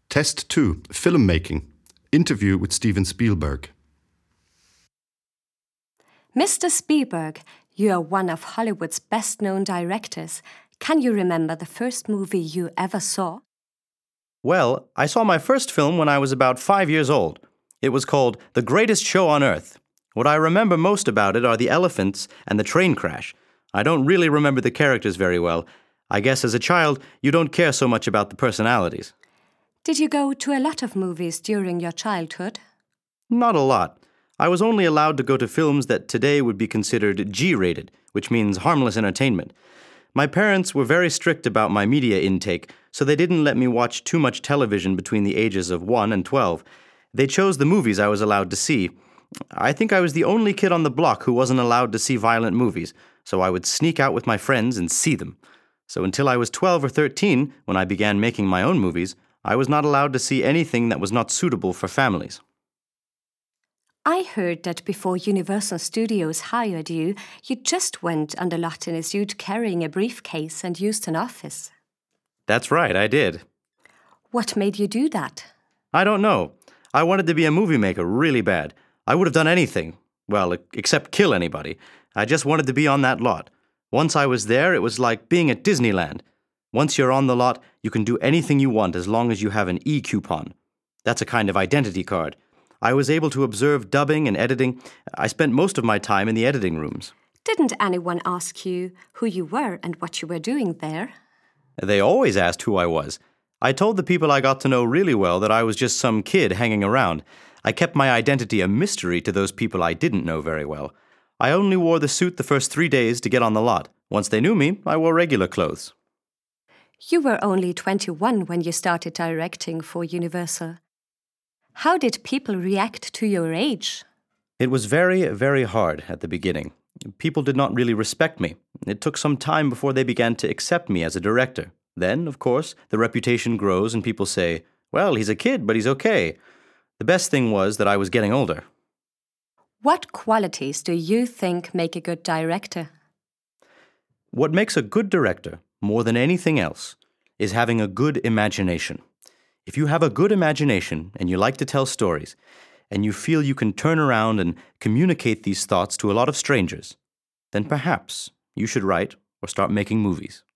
Test 2, Filmmaking. Interview with Steven Spielberg. Mr. Spielberg, you are one of Hollywood's best-known directors. Can you remember the first movie you ever saw? Well, I saw my first film when I was about 5 years old. It was called The Greatest Show on Earth. What I remember most about it are the elephants and the train crash. I don't really remember the characters very well. I guess as a child, you don't care so much about the personalities. Did you go to a lot of movies during your childhood? Not a lot. I was only allowed to go to films that today would be considered G-rated, which means harmless entertainment. My parents were very strict about my media intake, so they didn't let me watch too much television between the ages of 1 and 12. They chose the movies I was allowed to see. I think I was the only kid on the block who wasn't allowed to see violent movies, so I would sneak out with my friends and see them. So until I was 12 or 13, when I began making my own movies, I was not allowed to see anything that was not suitable for families. I heard that before Universal Studios hired you, you just went on the lot in a suit carrying a briefcase and used an office. That's right, I did. What made you do that? I don't know. I wanted to be a movie maker really bad. I would have done anything. Well, except kill anybody. I just wanted to be on that lot. Once I was there, it was like being at Disneyland. Once you're on the lot, you can do anything you want as long as you have an e-coupon. That's a kind of identity card. I was able to observe dubbing and editing. I spent most of my time in the editing rooms. Didn't anyone ask you who you were and what you were doing there? They always asked who I was. I told the people I got to know really well that I was just some kid hanging around. I kept my identity a mystery to those people I didn't know very well. I only wore the suit the first 3 days to get on the lot. Once they knew me, I wore regular clothes. You were only 21 when you started directing for Universal. How did people react to your age? It was very, very hard at the beginning. People did not really respect me. It took some time before they began to accept me as a director. Then, of course, the reputation grows and people say, well, he's a kid, but he's okay. The best thing was that I was getting older. What qualities do you think make a good director? What makes a good director, more than anything else, is having a good imagination. If you have a good imagination and you like to tell stories, and you feel you can turn around and communicate these thoughts to a lot of strangers, then perhaps you should write or start making movies.